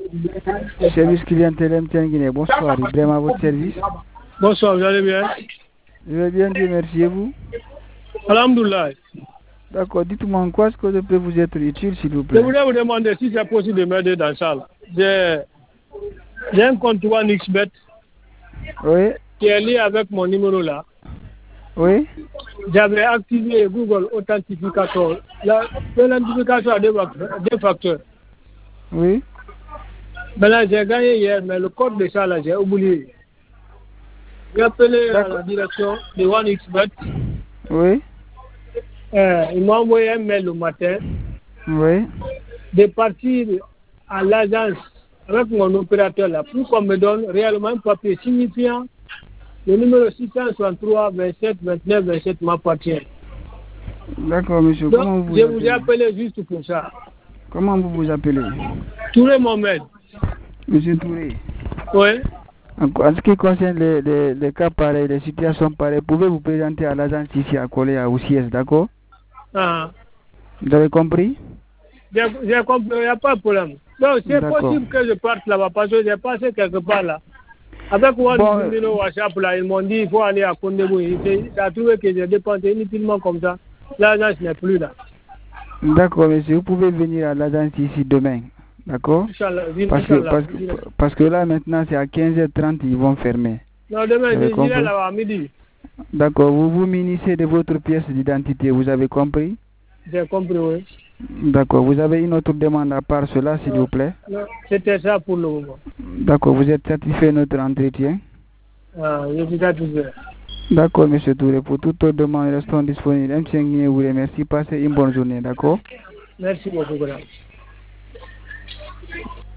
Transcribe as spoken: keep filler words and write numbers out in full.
Service clientèle M T N Guinée, bonsoir, Ibrahim à votre service. Bonsoir, vous allez bien? Je vais bien, Dieu merci, et vous? Alhamdoulilah. D'accord, dites-moi en quoi est-ce que je peux vous être utile, s'il vous plaît? Je voulais vous demander si c'est possible de m'aider dans ça. J'ai j'ai un compte One X Bet Oui, qui est lié avec mon numéro là. oui, J'avais activé Google Authentificator. La- L'identification a deux facteurs. deux facteurs. oui. Maintenant, j'ai gagné hier, mais le code de ça là, j'ai oublié. J'ai appelé à la direction de One X Bet. Oui, Euh, il m'a envoyé un mail le matin oui. de partir à l'agence avec mon opérateur là pour qu'on me donne réellement un papier signifiant le numéro six cent soixante-trois vingt-sept vingt-neuf vingt-sept m'appartient. D'accord, monsieur, Donc, comment vous vous je vous ai appelez? appelé juste pour ça. Comment vous vous appelez? Touré mon mail. Monsieur Touré. Oui. En, en ce qui concerne les, les, les cas pareils, les situations pareilles, pouvez-vous vous présenter à l'agence ici à Collé, à O C S, d'accord? Ah. Vous avez compris? J'ai j'ai compris, il n'y a pas de problème. Donc, c'est D'accord. possible que je parte là-bas parce que j'ai passé quelque part là. Avec One Bon, numéro WhatsApp là, ils m'ont dit qu'il faut aller à Kondébou. Il a trouvé que j'ai dépensé inutilement comme ça. L'agence n'est plus là. D'accord, monsieur, vous pouvez venir à l'agence ici demain, d'accord? Inch'Allah, Parce que, Inch'Allah. parce, que, parce que là, maintenant, c'est à quinze heures trente, ils vont fermer. Non, demain, Vous avez je j'irai compris? là-bas à midi. D'accord, vous vous munissez de votre pièce d'identité, vous avez compris? J'ai compris, oui. D'accord, vous avez une autre demande à part cela, s'il vous plaît? Non, c'était ça pour le moment. D'accord, vous êtes satisfait de notre entretien? Ah, je suis satisfait. D'accord, monsieur Touré, pour toute autre demande, restons disponibles. M cinq Guinée vous remercie, passez une bonne journée, d'accord? Merci beaucoup, madame.